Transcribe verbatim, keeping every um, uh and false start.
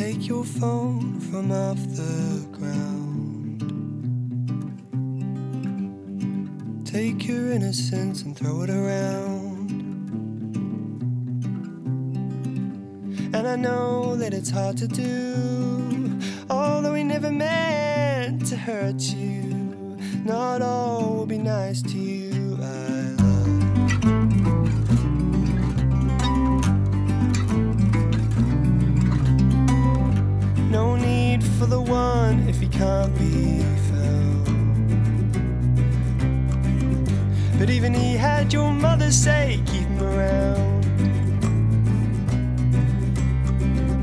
take your phone from off the ground. Take your innocence and throw it around. And I know that it's hard to do, although we never meant to hurt you. Not all will be nice to you, I love. No need for the one if he can't be found. But even he had your mother say, keep him around.